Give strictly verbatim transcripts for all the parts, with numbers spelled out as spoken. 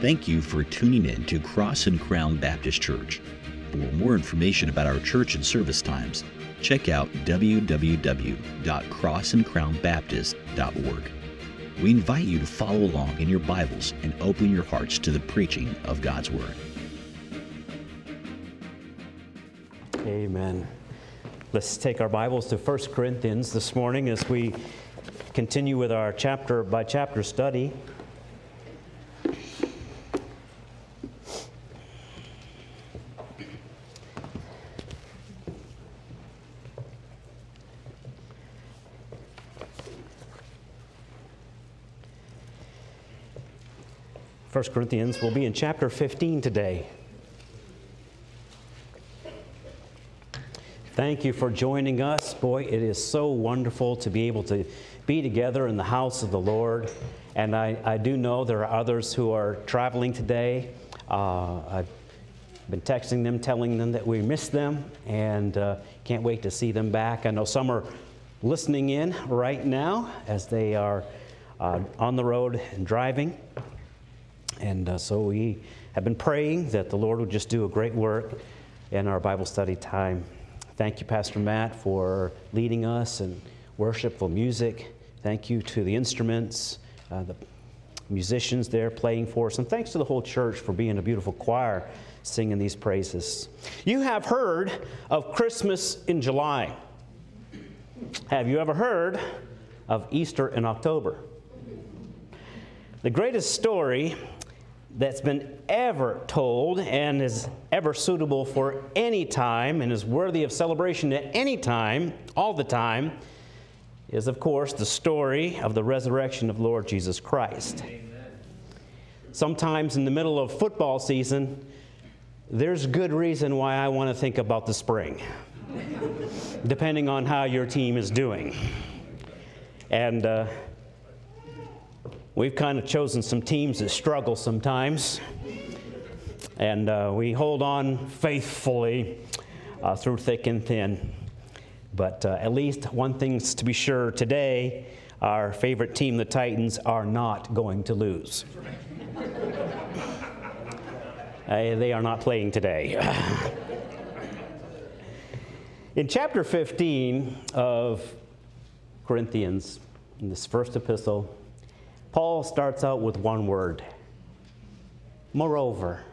Thank you for tuning in to Cross and Crown Baptist Church. For more information about our church and service times, check out w w w dot cross and crown baptist dot org. We invite you to follow along in your Bibles and open your hearts to the preaching of God's Word. Amen. Let's take our Bibles to First Corinthians this morning as we continue with our chapter by chapter study. First Corinthians will be in chapter fifteen today. Thank you for joining us. Boy, it is so wonderful to be able to be together in the house of the Lord. And I, I do know there are others who are traveling today. Uh, I've been texting them, telling them that we miss them, and uh, can't wait to see them back. I know some are listening in right now as they are uh, on the road and driving. And uh, so we have been praying that the Lord would just do a great work in our Bible study time. Thank you, Pastor Matt, for leading us in worshipful music. Thank you to the instruments, uh, the musicians there playing for us. And thanks to the whole church for being a beautiful choir singing these praises. You have heard of Christmas in July. Have you ever heard of Easter in October? The greatest story that's been ever told and is ever suitable for any time and is worthy of celebration at any time, all the time, is, of course, the story of the resurrection of Lord Jesus Christ. Amen. Sometimes in the middle of football season, there's good reason why I want to think about the spring, depending on how your team is doing. And uh, we've kind of chosen some teams that struggle sometimes, and uh, we hold on faithfully uh, through thick and thin. But uh, at least one thing's to be sure today, our favorite team, the Titans, are not going to lose. uh, they are not playing today. In chapter fifteen of Corinthians, in this first epistle, Paul starts out with one word, moreover.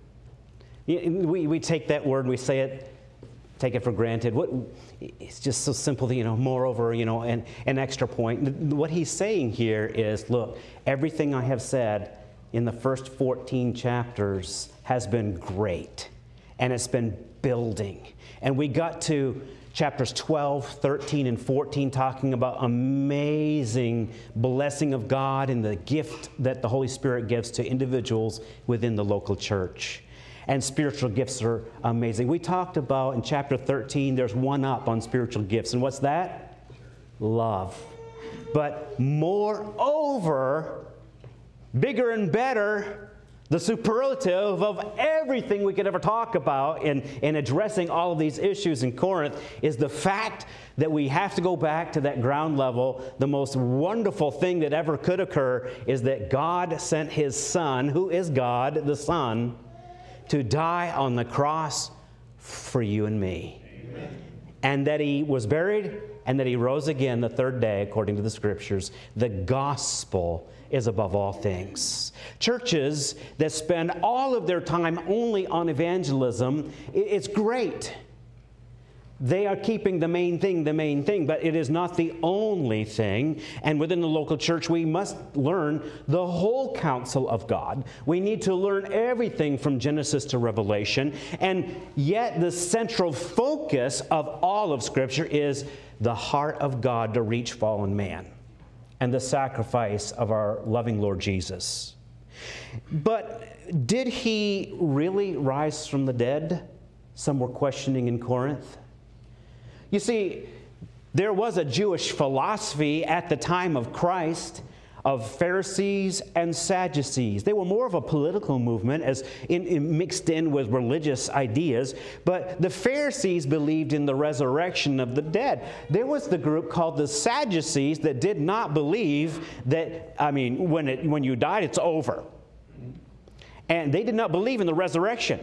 We, we take that word and we say it, take it for granted. What, it's just so simple, you know, moreover, you know, and an extra point. What he's saying here is, look, everything I have said in the first fourteen chapters has been great, and it's been building. And we got to chapters twelve, thirteen, and fourteen, talking about amazing blessing of God and the gift that the Holy Spirit gives to individuals within the local church. And spiritual gifts are amazing. We talked about in chapter thirteen, there's one up on spiritual gifts. And what's that? Love. But moreover, bigger and better, the superlative of everything we could ever talk about in, in addressing all of these issues in Corinth is the fact that we have to go back to that ground level. The most wonderful thing that ever could occur is that God sent His Son, who is God, the Son, to die on the cross for you and me. Amen. And that He was buried and that He rose again the third day, according to the Scriptures. The gospel is above all things. Churches that spend all of their time only on evangelism, it's great. They are keeping the main thing the main thing, but it is not the only thing. And within the local church, we must learn the whole counsel of God. We need to learn everything from Genesis to Revelation. And yet the central focus of all of Scripture is the heart of God to reach fallen man and the sacrifice of our loving Lord Jesus. But did He really rise from the dead? Some were questioning in Corinth. You see, there was a Jewish philosophy at the time of Christ of Pharisees and Sadducees. They were more of a political movement as in, in mixed in with religious ideas. But the Pharisees believed in the resurrection of the dead. There was the group called the Sadducees that did not believe that, I mean, when, it, when you died, it's over. And they did not believe in the resurrection.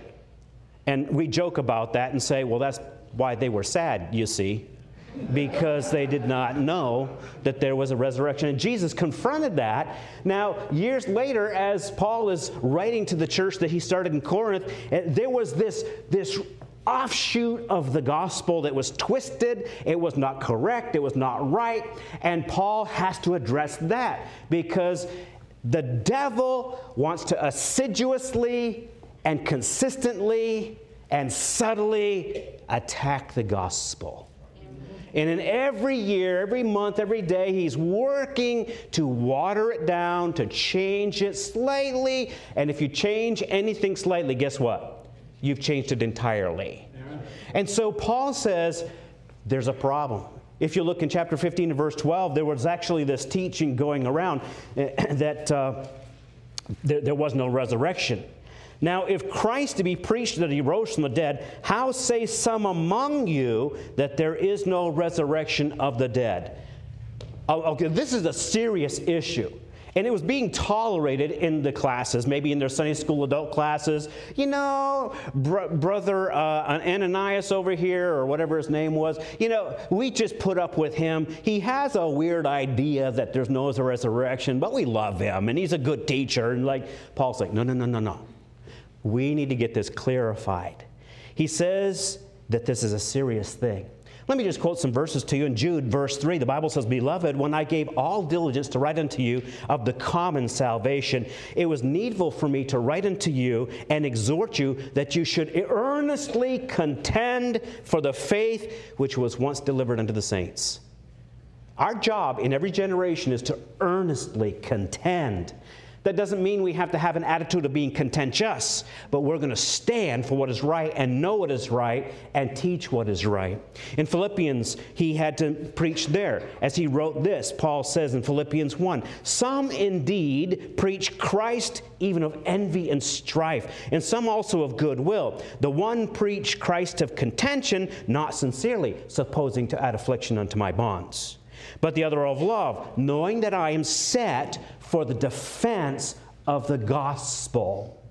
And we joke about that and say, well, that's why they were sad, you see, because they did not know that there was a resurrection. And Jesus confronted that. Now, years later, as Paul is writing to the church that he started in Corinth, there was this, this offshoot of the gospel that was twisted. It was not correct. It was not right. And Paul has to address that because the devil wants to assiduously and consistently and subtly attack the gospel. And in every year, every month, every day, he's working to water it down, to change it slightly. And if you change anything slightly, guess what? You've changed it entirely. And so Paul says there's a problem. If you look in chapter fifteen and verse twelve, there was actually this teaching going around that uh, there, there was no resurrection. Now, if Christ to be preached that he rose from the dead, how say some among you that there is no resurrection of the dead? Okay, this is a serious issue. And it was being tolerated in the classes, maybe in their Sunday school adult classes. You know, br- brother uh, Ananias over here, or whatever his name was, you know, we just put up with him. He has a weird idea that there's no resurrection, but we love him, and he's a good teacher. And like, Paul's like, no, no, no, no, no. We need to get this clarified. He says that this is a serious thing. Let me just quote some verses to you. In Jude, verse three, the Bible says, Beloved, when I gave all diligence to write unto you of the common salvation, it was needful for me to write unto you and exhort you that you should earnestly contend for the faith which was once delivered unto the saints. Our job in every generation is to earnestly contend. That doesn't mean we have to have an attitude of being contentious, but we're going to stand for what is right and know what is right and teach what is right. In Philippians, he had to preach there. As he wrote this, Paul says in Philippians one, Some indeed preach Christ even of envy and strife, and some also of goodwill. The one preached Christ of contention, not sincerely, supposing to add affliction unto my bonds. But the other of love, knowing that I am set for the defense of the gospel.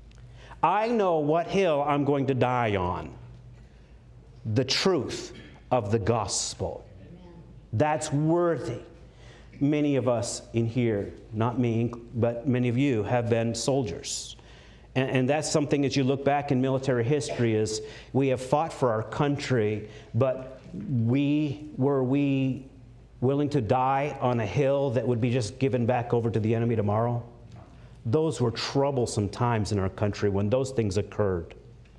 I know what hill I'm going to die on. The truth of the gospel. Amen. That's worthy. Many of us in here, not me, but many of you have been soldiers. And, and that's something as you look back in military history is we have fought for our country, but we were we willing to die on a hill that would be just given back over to the enemy tomorrow? Those were troublesome times in our country when those things occurred.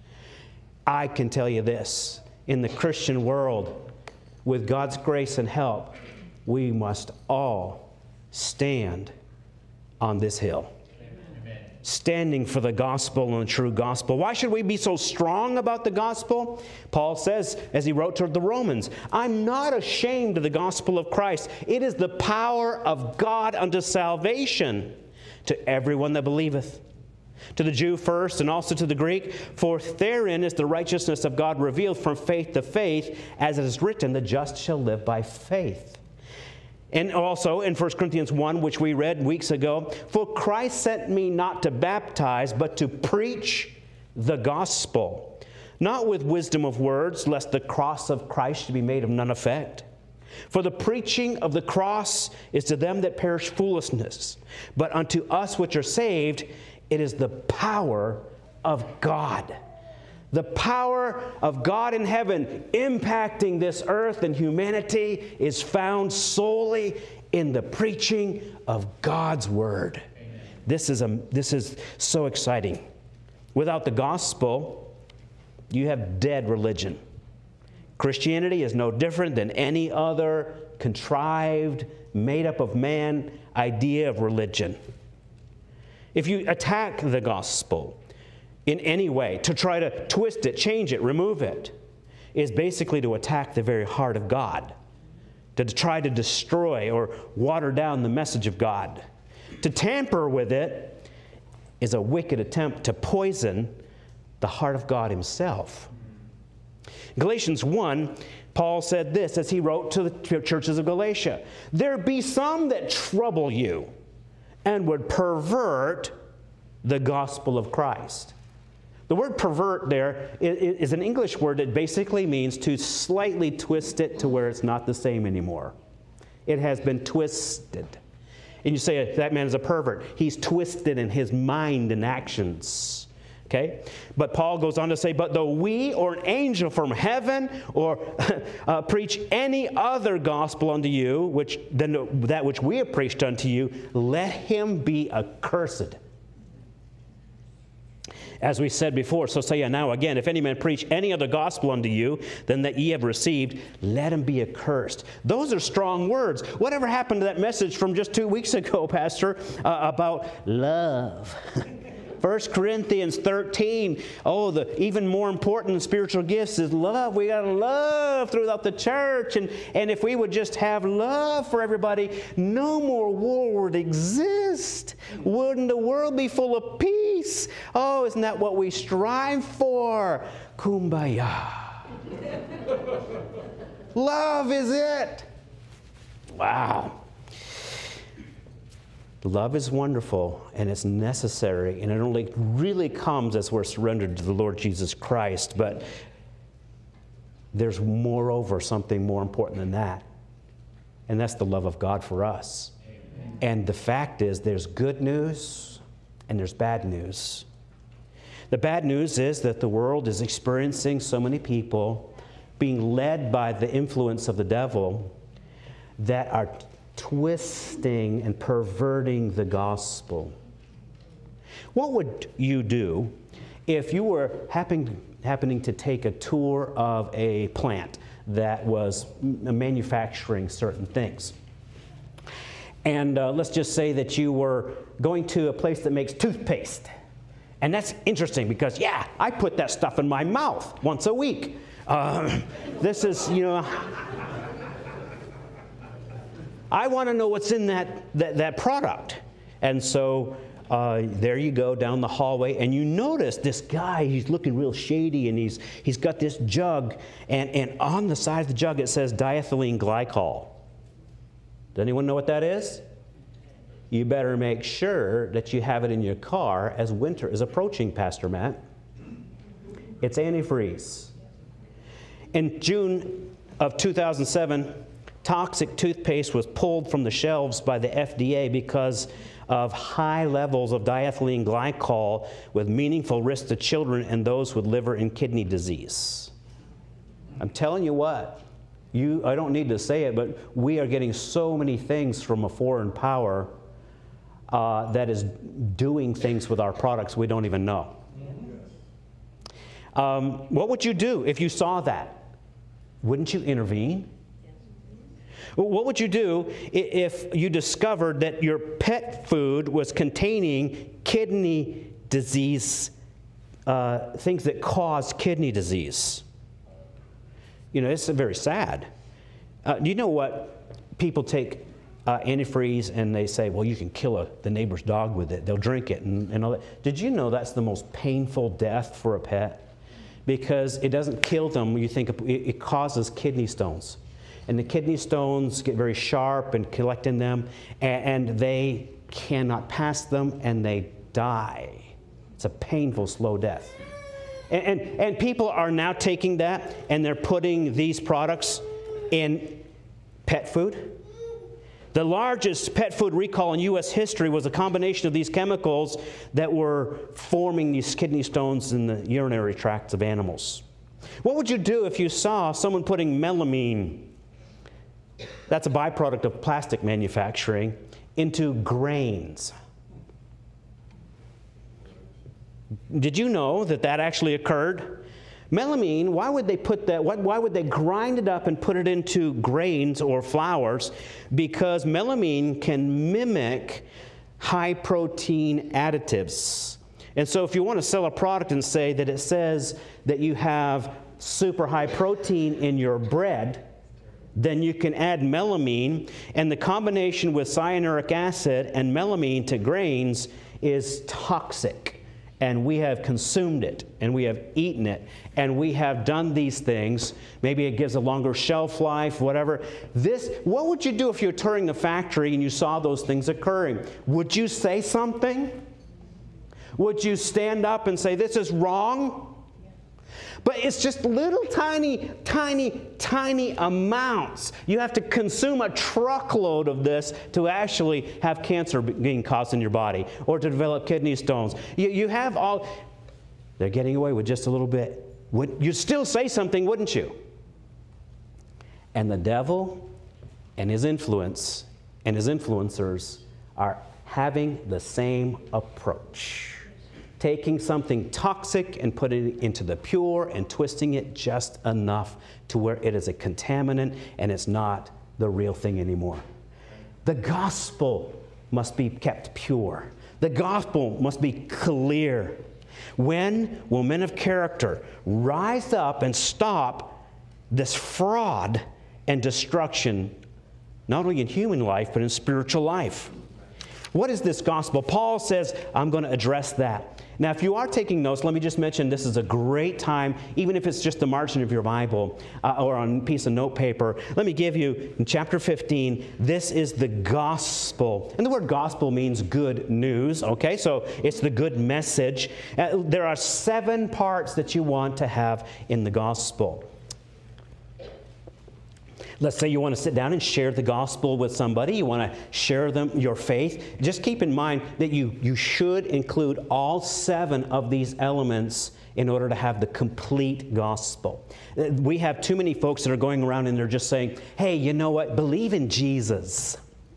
I can tell you this, in the Christian world, with God's grace and help, we must all stand on this hill. Standing for the gospel and the true gospel. Why should we be so strong about the gospel? Paul says, as he wrote to the Romans, I'm not ashamed of the gospel of Christ. It is the power of God unto salvation to everyone that believeth. To the Jew first and also to the Greek, for therein is the righteousness of God revealed from faith to faith, as it is written, the just shall live by faith. And also in First Corinthians one, which we read weeks ago, for Christ sent me not to baptize, but to preach the gospel, not with wisdom of words, lest the cross of Christ should be made of none effect. For the preaching of the cross is to them that perish foolishness, but unto us which are saved, it is the power of God. The power of God in heaven impacting this earth and humanity is found solely in the preaching of God's word. Amen. This is, a, this is so exciting. Without the gospel, you have dead religion. Christianity is no different than any other contrived, made up of man idea of religion. If you attack the gospel in any way, to try to twist it, change it, remove it, is basically to attack the very heart of God, to try to destroy or water down the message of God. To tamper with it is a wicked attempt to poison the heart of God himself. Galatians one, Paul said this as he wrote to the churches of Galatia, there be some that trouble you and would pervert the gospel of Christ. The word pervert there is an English word that basically means to slightly twist it to where it's not the same anymore. It has been twisted. And you say, that man is a pervert. He's twisted in his mind and actions. Okay? But Paul goes on to say, but though we or an angel from heaven or uh, preach any other gospel unto you, which than that which we have preached unto you, let him be accursed. As we said before, so say I now again, if any man preach any other gospel unto you than that ye have received, let him be accursed. Those are strong words. Whatever happened to that message from just two weeks ago, Pastor, uh, about love? First Corinthians thirteen, oh, the even more important than spiritual gifts is love. We got to love throughout the church. And, and if we would just have love for everybody, no more war would exist. Wouldn't the world be full of peace? Oh, isn't that what we strive for? Kumbaya. Love is it. Wow. Love is wonderful, and it's necessary, and it only really comes as we're surrendered to the Lord Jesus Christ. But there's moreover something more important than that, and that's the love of God for us. Amen. And the fact is, there's good news and there's bad news. The bad news is that the world is experiencing so many people being led by the influence of the devil that are twisting and perverting the gospel. What would you do if you were happen, happening to take a tour of a plant that was manufacturing certain things? And uh, let's just say that you were going to a place that makes toothpaste. And that's interesting because, yeah, I put that stuff in my mouth once a week. Uh, this is, you know... I want to know what's in that, that, that product. And so uh, there you go down the hallway, and you notice this guy, he's looking real shady, and he's, he's got this jug, and, and on the side of the jug it says diethylene glycol. Does anyone know what that is? You better make sure that you have it in your car as winter is approaching, Pastor Matt. It's antifreeze. In June of two thousand seven, toxic toothpaste was pulled from the shelves by the F D A because of high levels of diethylene glycol with meaningful risk to children and those with liver and kidney disease. I'm telling you what, you, I don't need to say it, but we are getting so many things from a foreign power uh, that is doing things with our products we don't even know. Um, what would you do if you saw that? Wouldn't you intervene? What would you do if you discovered that your pet food was containing kidney disease, uh, things that cause kidney disease? You know, it's very sad. Uh, do you know what? People take uh, antifreeze and they say, well, you can kill a, the neighbor's dog with it. They'll drink it and, and all that. Did you know that's the most painful death for a pet? Because it doesn't kill them. You think it, it causes kidney stones. And the kidney stones get very sharp and collect in them, and, and they cannot pass them, and they die. It's a painful, slow death. And, and, and people are now taking that, and they're putting these products in pet food. The largest pet food recall in U S history was a combination of these chemicals that were forming these kidney stones in the urinary tracts of animals. What would you do if you saw someone putting melamine, that's a byproduct of plastic manufacturing, into grains? Did you know that that actually occurred? Melamine, why would they put that, why, why would they grind it up and put it into grains or flours? Because melamine can mimic high protein additives. And so if you want to sell a product and say that it says that you have super high protein in your bread, then you can add melamine, and the combination with cyanuric acid and melamine to grains is toxic. And we have consumed it, and we have eaten it, and we have done these things. Maybe it gives a longer shelf life, whatever. This, what would you do if you were touring the factory and you saw those things occurring? Would you say something? Would you stand up and say, this is wrong? But it's just little tiny, tiny, tiny amounts. You have to consume a truckload of this to actually have cancer being caused in your body or to develop kidney stones. You, you have all, they're getting away with just a little bit. Would, you'd still say something, wouldn't you? And the devil and his influence and his influencers are having the same approach. Taking something toxic and putting it into the pure and twisting it just enough to where it is a contaminant and it's not the real thing anymore. The gospel must be kept pure. The gospel must be clear. When will men of character rise up and stop this fraud and destruction, not only in human life, but in spiritual life? What is this gospel? Paul says, I'm going to address that. Now, if you are taking notes, let me just mention this is a great time, even if it's just the margin of your Bible uh, or on a piece of note paper. Let me give you, in chapter fifteen, this is the gospel. And the word gospel means good news, okay? So it's the good message. Uh, there are seven parts that you want to have in the gospel. Let's say you want to sit down and share the gospel with somebody. You want to share them your faith. Just keep in mind that you, you should include all seven of these elements in order to have the complete gospel. We have too many folks that are going around and they're just saying, hey, you know what? Believe in Jesus.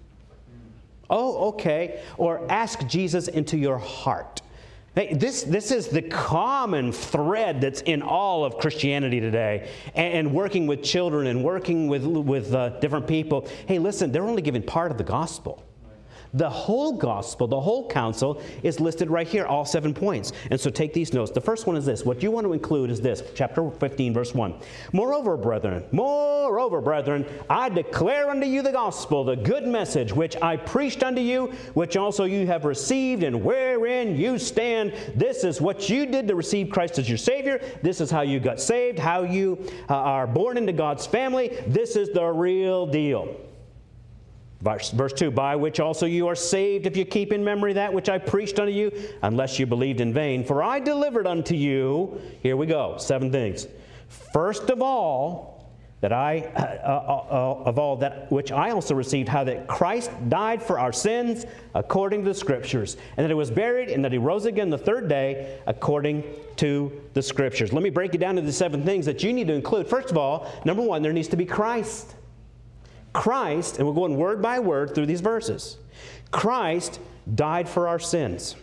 Oh, okay. Or ask Jesus into your heart. Hey, this, this is the common thread that's in all of Christianity today, and, and working with children and working with, with uh, different people. Hey, listen, they're only given part of the gospel. The whole gospel, the whole counsel is listed right here, all seven points. And so take these notes. The first one is this. What you want to include is this, chapter fifteen, verse one. Moreover, brethren, moreover, brethren, I declare unto you the gospel, the good message, which I preached unto you, which also you have received, and wherein you stand. This is what you did to receive Christ as your Savior. This is how you got saved, how you uh, are born into God's family. This is the real deal. Verse, verse two, by which also you are saved, if you keep in memory that which I preached unto you, unless you believed in vain. For I delivered unto you, here we go, seven things. First of all, that I, uh, uh, uh, of all that which I also received, how that Christ died for our sins according to the Scriptures, and that He was buried, and that He rose again the third day according to the Scriptures. Let me break it down into the seven things that you need to include. First of all, number one, there needs to be Christ. Christ, and we're going word by word through these verses. Christ died for our sins.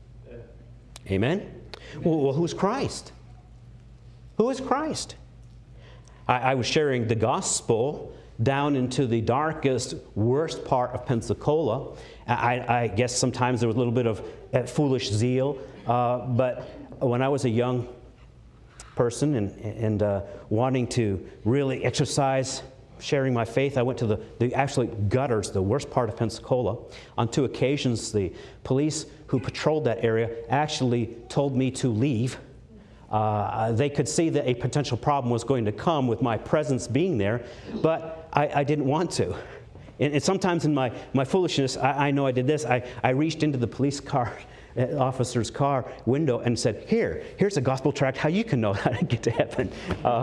Amen? Well, well who's Christ? Who is Christ? I, I was sharing the gospel down into the darkest, worst part of Pensacola. I, I guess sometimes there was a little bit of uh, foolish zeal, uh, but when I was a young person and, and uh, wanting to really exercise sharing my faith, I went to the, the actually gutters, the worst part of Pensacola. On two occasions, the police who patrolled that area actually told me to leave. Uh, they could see that a potential problem was going to come with my presence being there, but I, I didn't want to. And, and sometimes in my, my foolishness, I, I know I did this. I, I reached into the police car, uh, officer's car window and said, here, here's a gospel tract, how you can know how to get to heaven. Uh,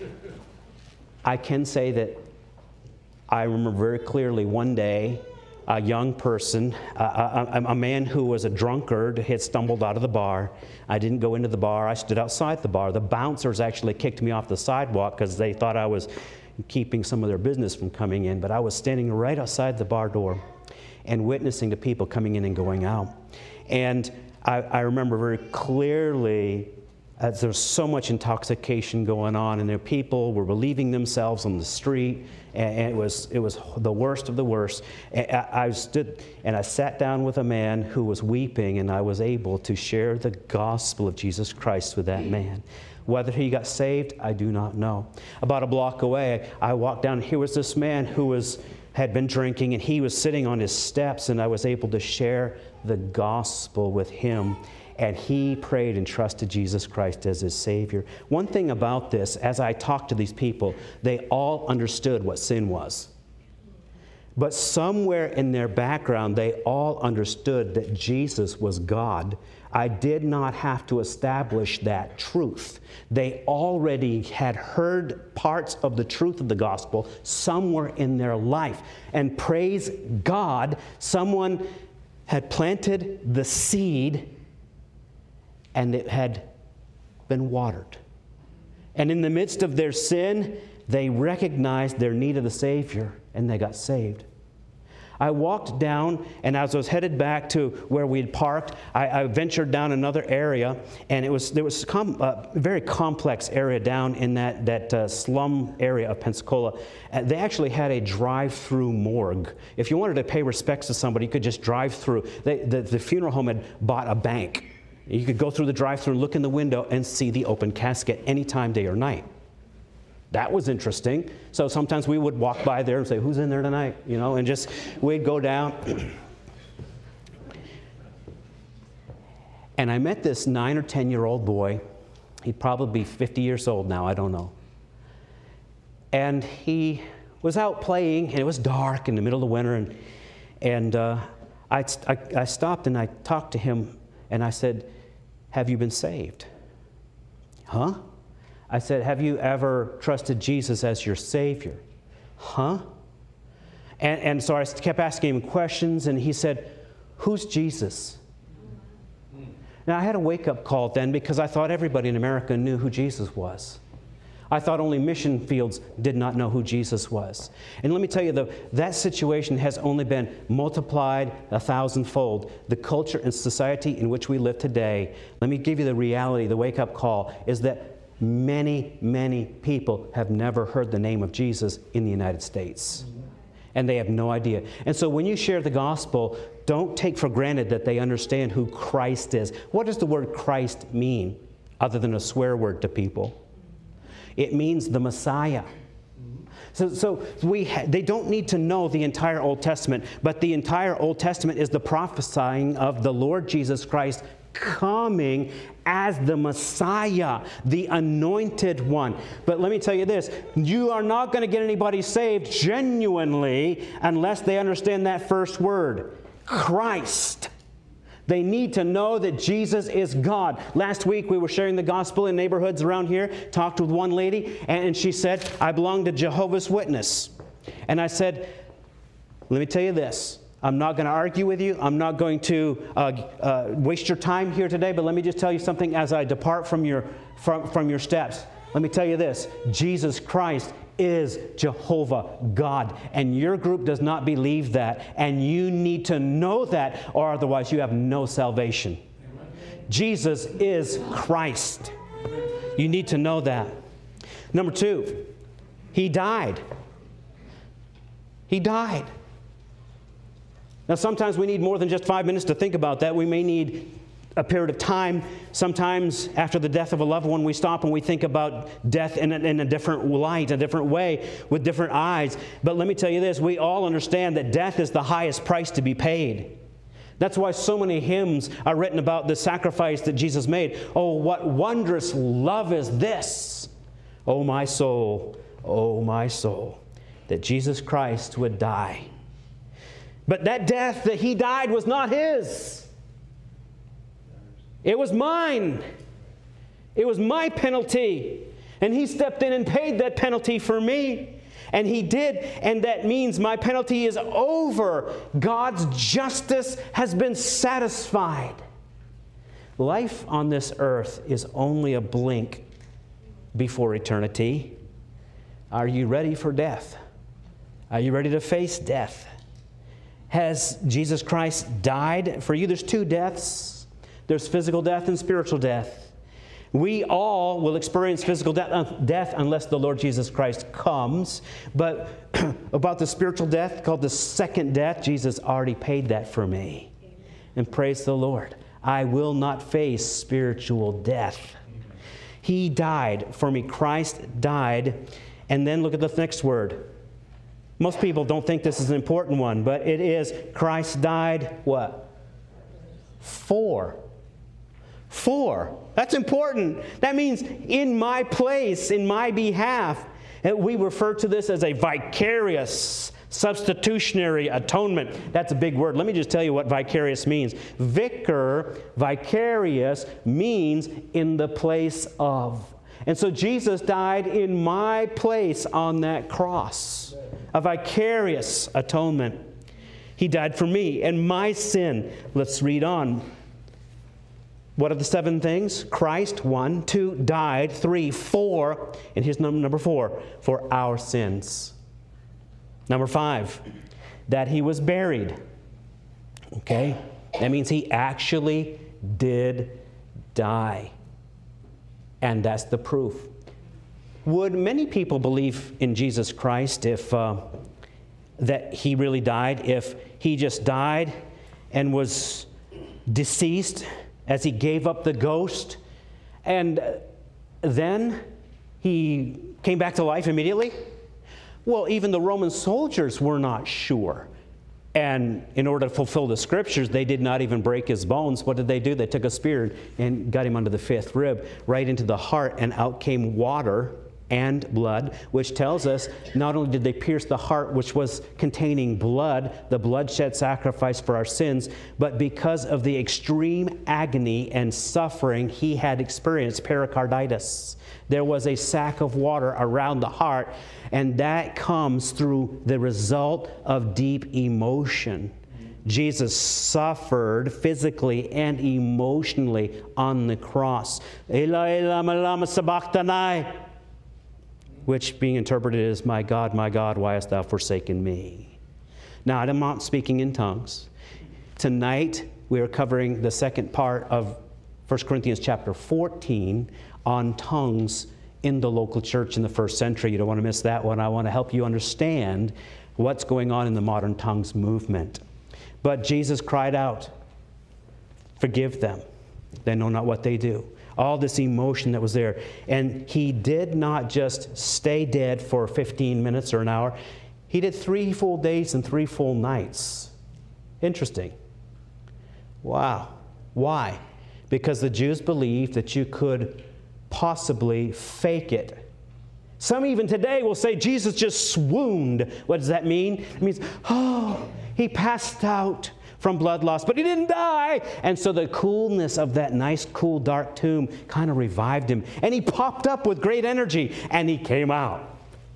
I can say that I remember very clearly one day a young person, a, a, a man who was a drunkard, had stumbled out of the bar. I didn't go into the bar. I stood outside the bar. The bouncers actually kicked me off the sidewalk because they thought I was keeping some of their business from coming in. But I was standing right outside the bar door and witnessing to people coming in and going out. And I, I remember very clearly as there was so much intoxication going on, and there people were relieving themselves on the street, and, and it was it was the worst of the worst. And I, I stood and I sat down with a man who was weeping, and I was able to share the gospel of Jesus Christ with that man. Whether he got saved, I do not know. About a block away, I walked down. Here was this man who was had been drinking, and he was sitting on his steps, and I was able to share the gospel with him. And he prayed and trusted Jesus Christ as his Savior. One thing about this, as I talked to these people, they all understood what sin was. But somewhere in their background, they all understood that Jesus was God. I did not have to establish that truth. They already had heard parts of the truth of the gospel somewhere in their life. And praise God, someone had planted the seed and it had been watered. And in the midst of their sin, they recognized their need of the Savior and they got saved. I walked down, and as I was headed back to where we had parked, I, I ventured down another area, and it was there was a com, uh, very complex area down in that that uh, slum area of Pensacola. Uh, they actually had a drive-through morgue. If you wanted to pay respects to somebody, you could just drive through. They, the, the funeral home had bought a bank. You could go through the drive-through, look in the window, and see the open casket anytime, day or night. That was interesting. So sometimes we would walk by there and say, who's in there tonight? You know, and just, we'd go down. And I met this nine or ten-year-old boy. He'd probably be fifty years old now, I don't know. And he was out playing, and it was dark in the middle of the winter, and, and uh, I, I, I stopped and I talked to him, and I said, have you been saved? Huh? I said, have you ever trusted Jesus as your Savior? Huh? And, and so I kept asking him questions, and he said, who's Jesus? Now, I had a wake-up call then because I thought everybody in America knew who Jesus was. I thought only mission fields did not know who Jesus was. And let me tell you, though, that situation has only been multiplied a thousandfold. The culture and society in which we live today, let me give you the reality, the wake-up call, is that many, many people have never heard the name of Jesus in the United States. And they have no idea. And so when you share the gospel, don't take for granted that they understand who Christ is. What does the word Christ mean, other than a swear word to people? It means the Messiah. So, so we ha- they don't need to know the entire Old Testament, but the entire Old Testament is the prophesying of the Lord Jesus Christ coming as the Messiah, the anointed one. But let me tell you this, you are not going to get anybody saved genuinely unless they understand that first word, Christ. They need to know that Jesus is God. Last week we were sharing the gospel in neighborhoods around here, talked with one lady, and she said, I belong to Jehovah's Witness. And I said, let me tell you this, I'm not going to argue with you. I'm not going to uh, uh, waste your time here today, but let me just tell you something as I depart from your, from, from your steps. Let me tell you this, Jesus Christ is Jehovah God, and your group does not believe that, and you need to know that, or otherwise you have no salvation. Amen. Jesus is Christ. You need to know that. Number two, He died. He died. Now, sometimes we need more than just five minutes to think about that. We may need a period of time. Sometimes after the death of a loved one, we stop and we think about death in a, in a different light, a different way, with different eyes. But let me tell you this, we all understand that death is the highest price to be paid. That's why so many hymns are written about the sacrifice that Jesus made. Oh, what wondrous love is this, oh my soul, oh my soul, that Jesus Christ would die. But that death that He died was not His. It was mine. It was my penalty. And He stepped in and paid that penalty for me. And He did. And that means my penalty is over. God's justice has been satisfied. Life on this earth is only a blink before eternity. Are you ready for death? Are you ready to face death? Has Jesus Christ died for you? There's two deaths. There's physical death and spiritual death. We all will experience physical death, death unless the Lord Jesus Christ comes. But about the spiritual death, called the second death, Jesus already paid that for me. And praise the Lord, I will not face spiritual death. He died for me. Christ died. And then look at the next word. Most people don't think this is an important one, but it is. Christ died, what? For. For. That's important. That means in my place, in my behalf. And we refer to this as a vicarious Substitutionary atonement. That's a big word. Let me just tell you what vicarious means. Vicar, vicarious, means in the place of. And so Jesus died in my place on that cross. A vicarious atonement. He died for me and my sin. Let's read on. What are the seven things? Christ, one. Two, died. Three, four. And here's number, number four. For our sins. Number five, that he was buried. Okay? That means he actually did die. And that's the proof. Would many people believe in Jesus Christ if uh, that he really died, if he just died and was deceased as he gave up the ghost, and then he came back to life immediately? Well, even the Roman soldiers were not sure. And in order to fulfill the scriptures, they did not even break his bones. What did they do? They took a spear and got him under the fifth rib, right into the heart, and out came water and blood, which tells us not only did they pierce the heart, which was containing blood, the bloodshed sacrifice for our sins, but because of the extreme agony and suffering he had experienced, pericarditis, there was a sack of water around the heart, and that comes through the result of deep emotion. Jesus suffered physically and emotionally on the cross. Eli, lama, lama, sabachthani, which being interpreted as, my God, my God, why hast thou forsaken me? Now, I'm not speaking in tongues. Tonight, we are covering the second part of First Corinthians chapter fourteen on tongues in the local church in the first century. You don't want to miss that one. I want to help you understand what's going on in the modern tongues movement. But Jesus cried out, forgive them. They know not what they do. All this emotion that was there. And he did not just stay dead for fifteen minutes or an hour. He did three full days and three full nights. Interesting. Wow. Why? Because the Jews believed that you could possibly fake it. Some even today will say Jesus just swooned. What does that mean? It means, oh, he passed out from blood loss, but he didn't die. And so the coolness of that nice, cool, dark tomb kind of revived him. And he popped up with great energy, and he came out.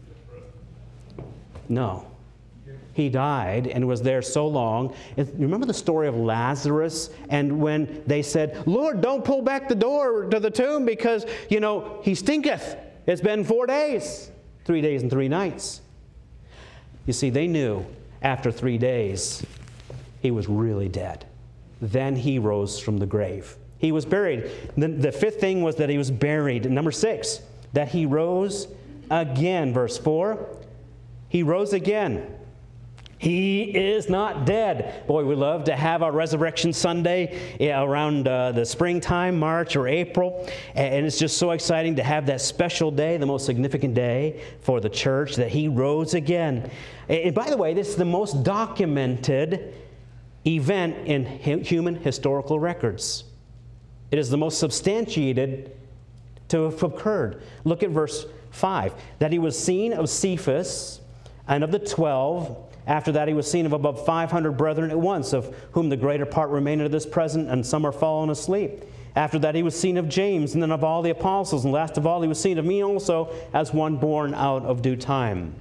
No. He died and was there so long. And remember the story of Lazarus? And when they said, Lord, don't pull back the door to the tomb because, you know, he stinketh. It's been four days. Three days and three nights. You see, they knew after three days he was really dead. Then he rose from the grave. He was buried. The, the fifth thing was that he was buried. Number six, that he rose again. Verse four, he rose again. He is not dead. Boy, we love to have our Resurrection Sunday around uh, the springtime, March or April. And it's just so exciting to have that special day, the most significant day for the church, that he rose again. And by the way, this is the most documented event in human historical records. It is the most substantiated to have occurred. Look at verse five. That he was seen of Cephas and of the twelve. After that he was seen of above five hundred brethren at once, of whom the greater part remain at this present, and some are fallen asleep. After that he was seen of James, and then of all the apostles, and last of all he was seen of me also, as one born out of due time.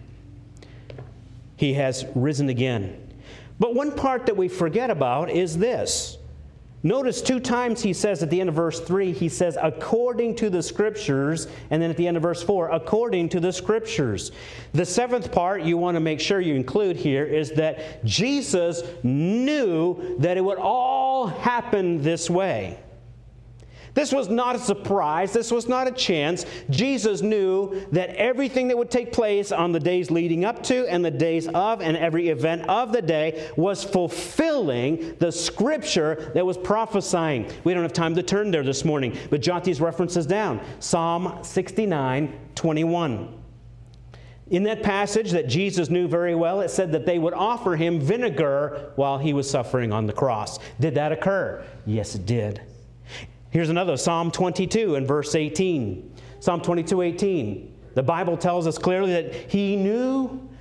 He has risen again. But one part that we forget about is this. Notice two times he says at the end of verse three, he says, according to the Scriptures, and then at the end of verse four, according to the Scriptures. The seventh part you want to make sure you include here is that Jesus knew that it would all happen this way. This was not a surprise. This was not a chance. Jesus knew that everything that would take place on the days leading up to and the days of and every event of the day was fulfilling the Scripture that was prophesying. We don't have time to turn there this morning, but jot these references down. Psalm sixty-nine, twenty-one. In that passage that Jesus knew very well, it said that they would offer him vinegar while he was suffering on the cross. Did that occur? Yes, it did. Here's another, Psalm twenty-two and verse eighteen. Psalm twenty-two, eighteen. The Bible tells us clearly that he knew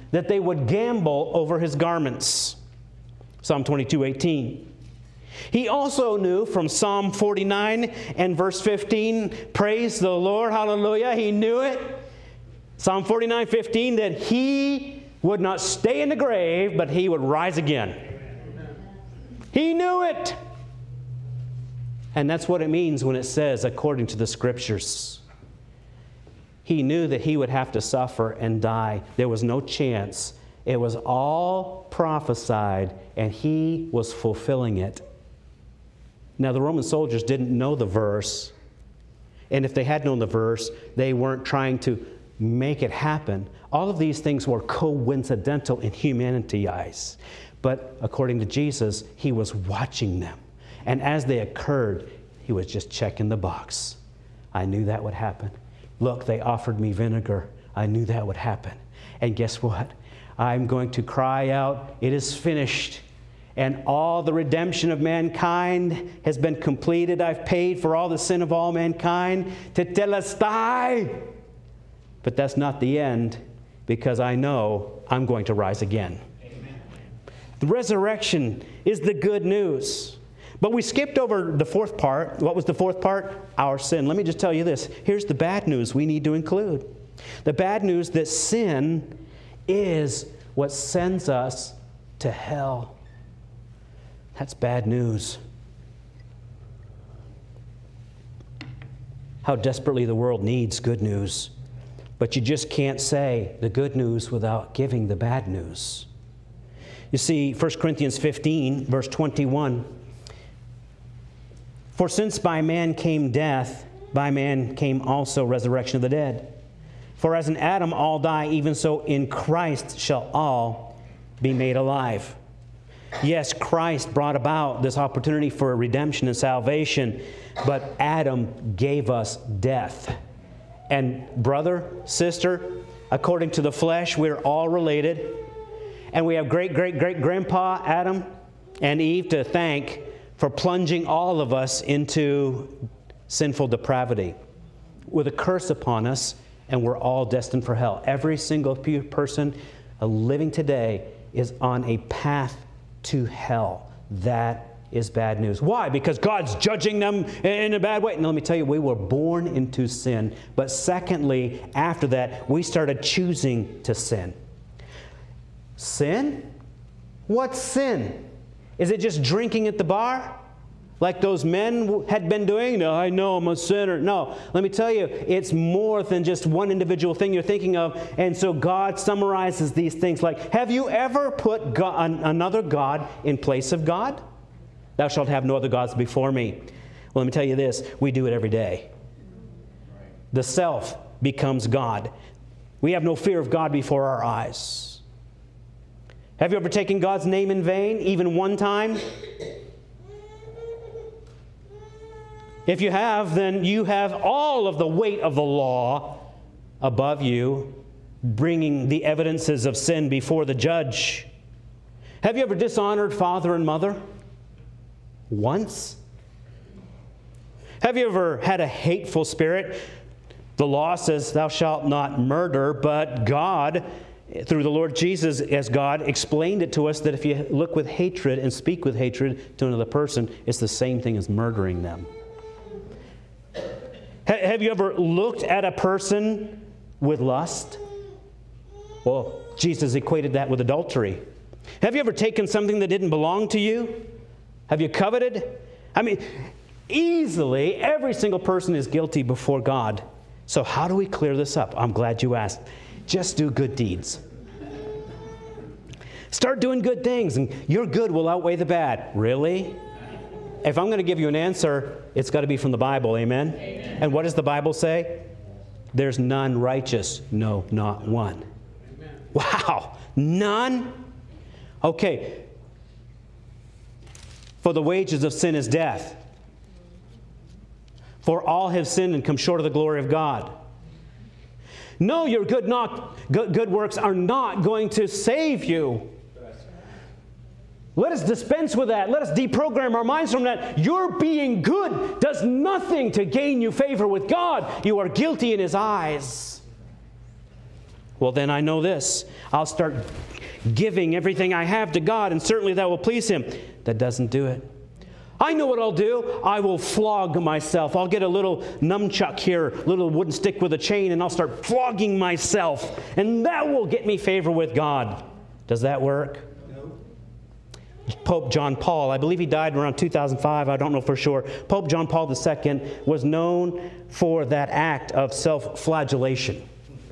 that they would gamble over his garments. Psalm twenty-two eighteen. He also knew from Psalm forty-nine and verse fifteen, praise the Lord, hallelujah, he knew it. Psalm forty-nine fifteen, that he would not stay in the grave, but he would rise again. Amen. He knew it. And that's what it means when it says, according to the Scriptures. He knew that he would have to suffer and die. There was no chance. It was all prophesied, and he was fulfilling it. Now, the Roman soldiers didn't know the verse, and if they had known the verse, they weren't trying to make it happen. All of these things were coincidental in humanity's eyes. But according to Jesus, he was watching them. And as they occurred, he was just checking the box. I knew that would happen. Look, they offered me vinegar. I knew that would happen. And guess what? I'm going to cry out, it is finished. And all the redemption of mankind has been completed. I've paid for all the sin of all mankind. Tetelestai. But that's not the end, because I know I'm going to rise again. Amen. The resurrection is the good news. But we skipped over the fourth part. What was the fourth part? Our sin. Let me just tell you this. Here's the bad news we need to include. The bad news that sin is what sends us to hell. That's bad news. How desperately the world needs good news. But you just can't say the good news without giving the bad news. You see, First Corinthians fifteen, verse twenty-one. For since by man came death, by man came also resurrection of the dead. For as in Adam all die, even so in Christ shall all be made alive. Yes, Christ brought about this opportunity for redemption and salvation, but Adam gave us death. And brother, sister, according to the flesh, we're all related. And we have great, great, great grandpa Adam and Eve to thank for plunging all of us into sinful depravity with a curse upon us, and we're all destined for hell. Every single person living today is on a path to hell. That is bad news. Why? Because God's judging them in a bad way. Now, let me tell you, we were born into sin. But secondly, after that, we started choosing to sin. Sin? What's sin? Is it just drinking at the bar? Like those men had been doing? No, I know I'm a sinner. No, let me tell you, it's more than just one individual thing you're thinking of. And so God summarizes these things like, have you ever put God, another God in place of God? Thou shalt have no other gods before me. Well, let me tell you this, we do it every day. The self becomes God. We have no fear of God before our eyes. Have you ever taken God's name in vain, even one time? If you have, then you have all of the weight of the law above you, bringing the evidences of sin before the judge. Have you ever dishonored father and mother? Once? Have you ever had a hateful spirit? The law says, thou shalt not murder, but God, through the Lord Jesus as God, explained it to us that if you look with hatred and speak with hatred to another person, it's the same thing as murdering them. Have you ever looked at a person with lust? Well, Jesus equated that with adultery. Have you ever taken something that didn't belong to you? Have you coveted? I mean, easily every single person is guilty before God. So how do we clear this up? I'm glad you asked. Just do good deeds. Start doing good things, and your good will outweigh the bad. Really? If I'm going to give you an answer, it's got to be from the Bible, amen? Amen? And what does the Bible say? There's none righteous, no, not one. Amen. Wow, none? Okay. For the wages of sin is death. For all have sinned and come short of the glory of God. No, your good, not, good, good works are not going to save you. Let us dispense with that. Let us deprogram our minds from that. Your being good does nothing to gain you favor with God. You are guilty in His eyes. Well, then I know this. I'll start giving everything I have to God, and certainly that will please Him. That doesn't do it. I know what I'll do. I will flog myself. I'll get a little nunchuck here, a little wooden stick with a chain, and I'll start flogging myself. And that will get me favor with God. Does that work? No. Pope John Paul, I believe he died around two thousand five. I don't know for sure. Pope John Paul the Second was known for that act of self-flagellation.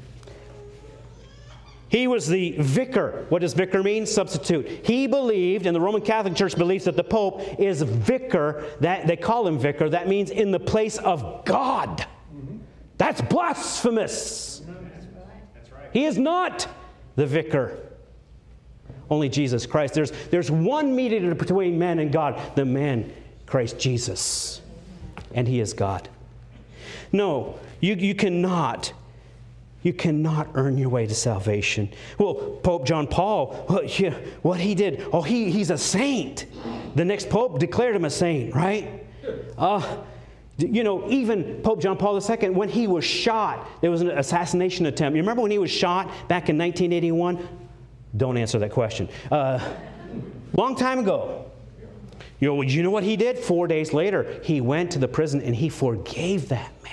He was the vicar. What does vicar mean? Substitute. He believed, and the Roman Catholic Church believes, that the Pope is vicar. That they call him vicar. That means in the place of God. Mm-hmm. That's blasphemous. That's right. He is not the vicar. Only Jesus Christ. There's, there's one mediator between man and God, the man, Christ Jesus. And He is God. No, you, you cannot You cannot earn your way to salvation. Well, Pope John Paul, well, yeah, what he did, oh, he, he's a saint. The next Pope declared him a saint, right? Uh, you know, even Pope John Paul the Second, when he was shot, there was an assassination attempt. You remember when he was shot back in nineteen eighty-one? Don't answer that question. Uh, long time ago. You know, you know what he did? Four days later, he went to the prison and he forgave that man.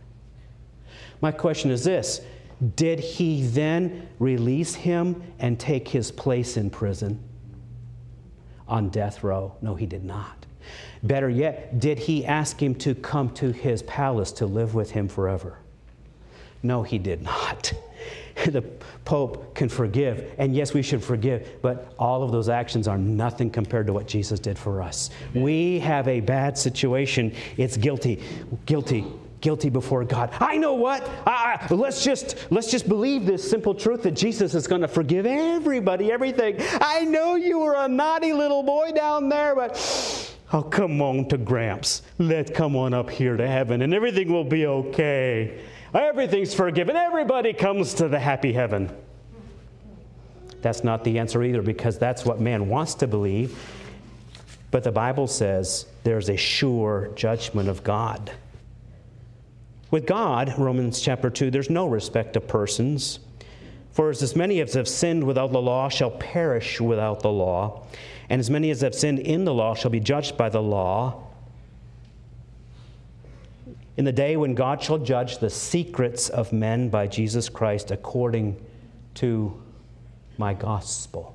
My question is this. Did he then release him and take his place in prison on death row? No, he did not. Better yet, did he ask him to come to his palace to live with him forever? No, he did not. The Pope can forgive, and yes, we should forgive, but all of those actions are nothing compared to what Jesus did for us. We have a bad situation. It's guilty, guilty, guilty before God. I know what? I, let's just let's just believe this simple truth that Jesus is going to forgive everybody, everything. I know you were a naughty little boy down there, but oh, come on to Gramps. Let's come on up here to heaven, and everything will be okay. Everything's forgiven. Everybody comes to the happy heaven. That's not the answer either, because that's what man wants to believe. But the Bible says there's a sure judgment of God. With God, Romans chapter two, there's no respect of persons. For as many as have sinned without the law shall perish without the law, and as many as have sinned in the law shall be judged by the law. In the day when God shall judge the secrets of men by Jesus Christ according to my gospel.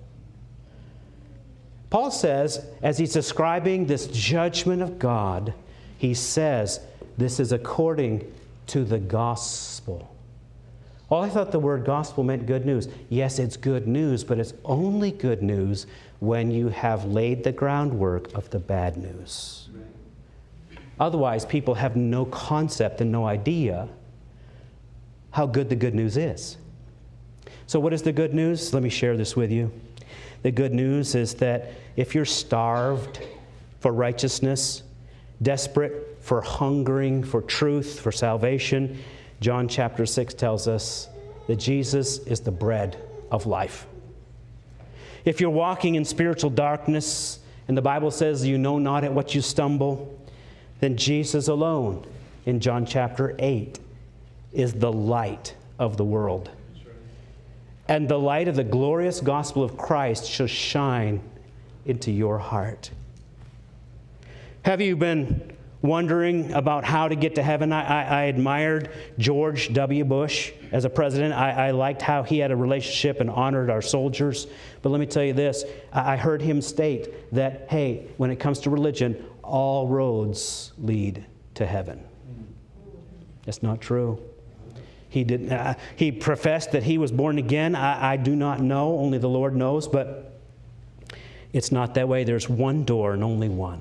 Paul says, as he's describing this judgment of God, he says, this is according to the gospel. Oh, I thought the word gospel meant good news. Yes, it's good news, but it's only good news when you have laid the groundwork of the bad news. Otherwise, people have no concept and no idea how good the good news is. So what is the good news? Let me share this with you. The good news is that if you're starved for righteousness, desperate for hungering for truth, for salvation, John chapter six tells us that Jesus is the bread of life. If you're walking in spiritual darkness, and the Bible says you know not at what you stumble, then Jesus alone, in John chapter eight, is the light of the world. And the light of the glorious gospel of Christ shall shine into your heart. Have you been wondering about how to get to heaven? I, I, I admired George W. Bush as a president. I, I liked how he had a relationship and honored our soldiers. But let me tell you this. I, I heard him state that, hey, when it comes to religion, all roads lead to heaven. That's not true. He did. Uh, he professed that he was born again. I, I do not know. Only the Lord knows. But it's not that way. There's one door and only one.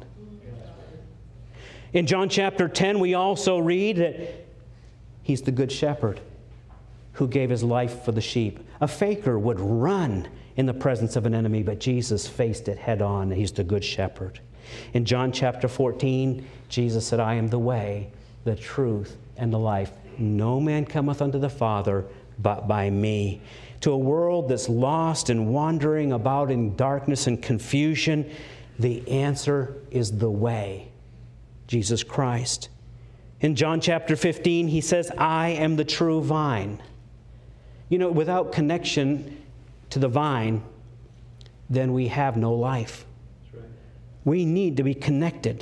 In John chapter ten, we also read that He's the good shepherd who gave His life for the sheep. A faker would run in the presence of an enemy, but Jesus faced it head on. He's the good shepherd. In John chapter fourteen, Jesus said, I am the way, the truth, and the life. No man cometh unto the Father but by me. To a world that's lost and wandering about in darkness and confusion, the answer is the way, Jesus Christ. In John chapter fifteen, He says, I am the true vine. You know, without connection to the vine, then we have no life. That's right. We need to be connected.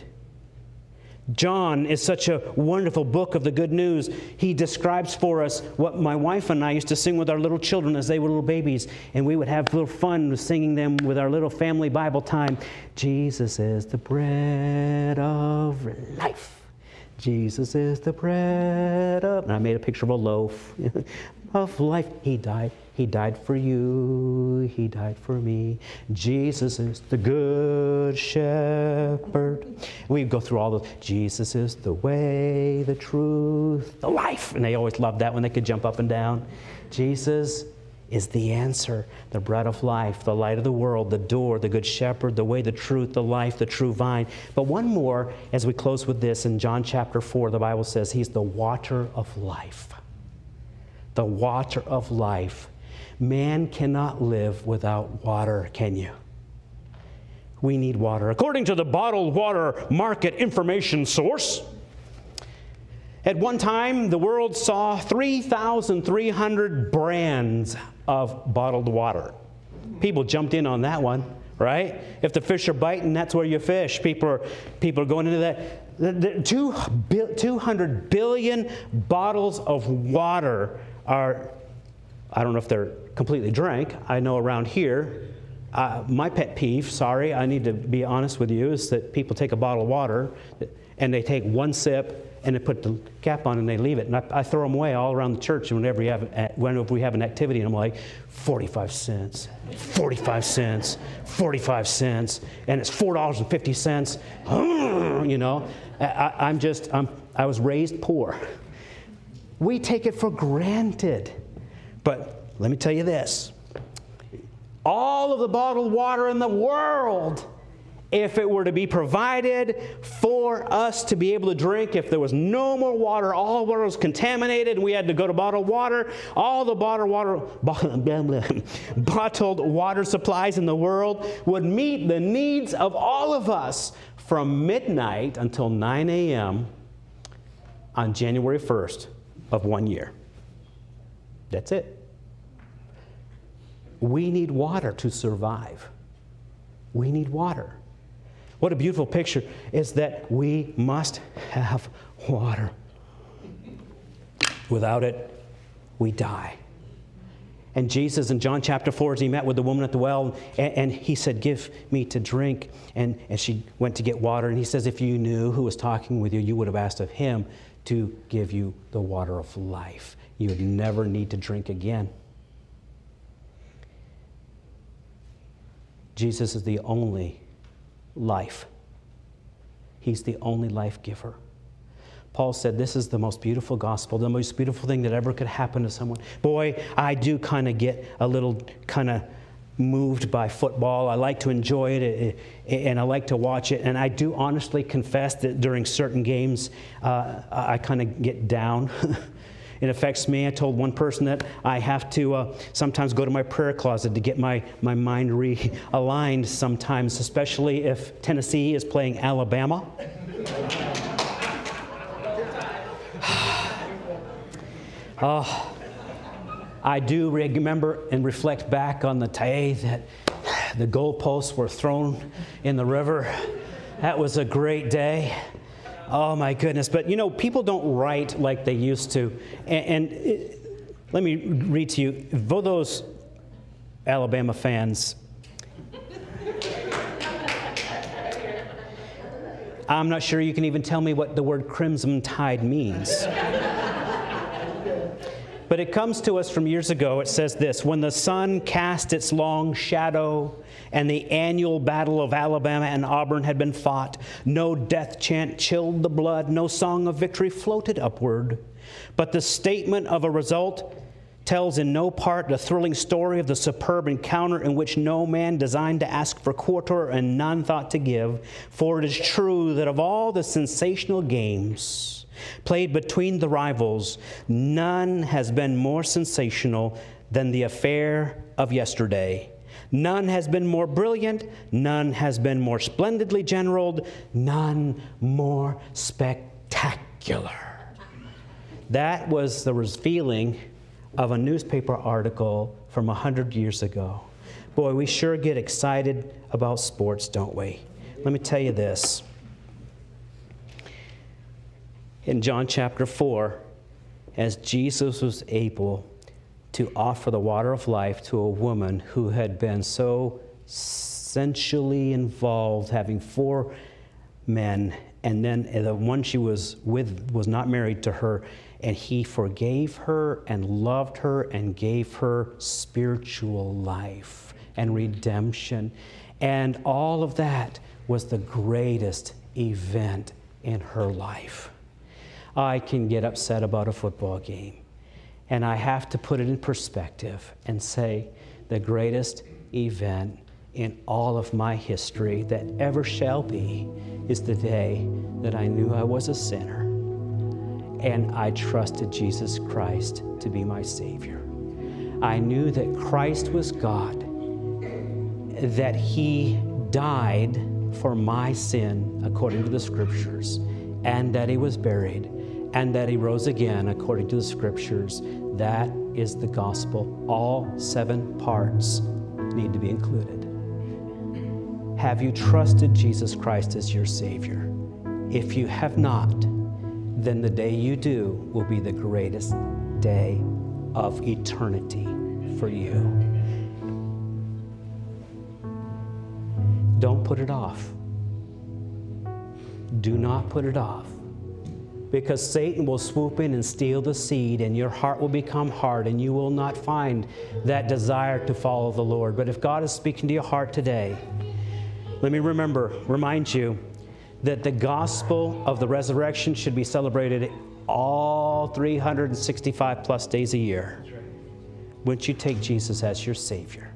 John is such a wonderful book of the good news. He describes for us what my wife and I used to sing with our little children as they were little babies. And we would have little fun singing them with our little family Bible time. Jesus is the bread of life. Jesus is the bread of... And I made a picture of a loaf of life. He died. He died for you. He died for me. Jesus is the good shepherd. We go through all those. Jesus is the way, the truth, the life. And they always loved that when they could jump up and down. Jesus is the answer, the bread of life, the light of the world, the door, the good shepherd, the way, the truth, the life, the true vine. But one more, as we close with this, in John chapter four, the Bible says he's the water of life. The water of life. Man cannot live without water, can you? We need water. According to the bottled water market information source, at one time, the world saw three thousand three hundred brands of bottled water. People jumped in on that one, right? If the fish are biting, that's where you fish. People are, people are going into that. The, the two, two hundred billion bottles of water are, I don't know if they're completely drank. I know around here, uh, my pet peeve, sorry, I need to be honest with you, is that people take a bottle of water and they take one sip and they put the cap on and they leave it. And I, I throw them away all around the church whenever, you have, whenever we have an activity. And I'm like, forty-five cents, forty-five cents, forty-five cents, and it's four dollars and fifty cents. You know, I, I'm just, I'm, I was raised poor. We take it for granted. But let me tell you this. All of the bottled water in the world, if it were to be provided for us to be able to drink, if there was no more water, all water was contaminated, and we had to go to bottled water, all the bottled water, bottled water supplies in the world would meet the needs of all of us from midnight until nine a.m. on January first of one year. That's it. We need water to survive. We need water. What a beautiful picture is that we must have water. Without it, we die. And Jesus in John chapter four, as he met with the woman at the well, and, and he said, give me to drink. And, and she went to get water. And he says, if you knew who was talking with you, you would have asked of him to give you the water of life. You would never need to drink again. Jesus is the only life. He's the only life giver. Paul said this is the most beautiful gospel, the most beautiful thing that ever could happen to someone. Boy, I do kind of get a little kind of moved by football. I like to enjoy it, and I like to watch it. And I do honestly confess that during certain games, uh, I kind of get down. It affects me. I told one person that I have to uh, sometimes go to my prayer closet to get my, my mind realigned sometimes, especially if Tennessee is playing Alabama. Oh, I do remember and reflect back on the day that the goalposts were thrown in the river. That was a great day. Oh, my goodness. But, you know, people don't write like they used to. And, and it, let me read to you. For those Alabama fans, I'm not sure you can even tell me what the word Crimson Tide means. But it comes to us from years ago. It says this: when the sun cast its long shadow and the annual battle of Alabama and Auburn had been fought, no death chant chilled the blood, no song of victory floated upward. But the statement of a result tells in no part the thrilling story of the superb encounter in which no man designed to ask for quarter and none thought to give. For it is true that of all the sensational games played between the rivals, none has been more sensational than the affair of yesterday. None has been more brilliant, none has been more splendidly generaled, none more spectacular. That was the feeling of a newspaper article from a hundred years ago. Boy, we sure get excited about sports, don't we? Let me tell you this. In John chapter four, as Jesus was able to offer the water of life to a woman who had been so sensually involved, having four men, and then the one she was with was not married to her, and he forgave her and loved her and gave her spiritual life and redemption. And all of that was the greatest event in her life. I can get upset about a football game, and I have to put it in perspective and say the greatest event in all of my history that ever shall be is the day that I knew I was a sinner and I trusted Jesus Christ to be my Savior. I knew that Christ was God, that He died for my sin according to the Scriptures, and that He was buried, and that He rose again according to the Scriptures. That is the gospel. All seven parts need to be included. Have you trusted Jesus Christ as your Savior? If you have not, then the day you do will be the greatest day of eternity for you. Don't put it off. Do not put it off. Because Satan will swoop in and steal the seed, and your heart will become hard, and you will not find that desire to follow the Lord. But if God is speaking to your heart today, let me remember, remind you that the gospel of the resurrection should be celebrated all three hundred sixty-five plus days a year. Wouldn't you take Jesus as your Savior?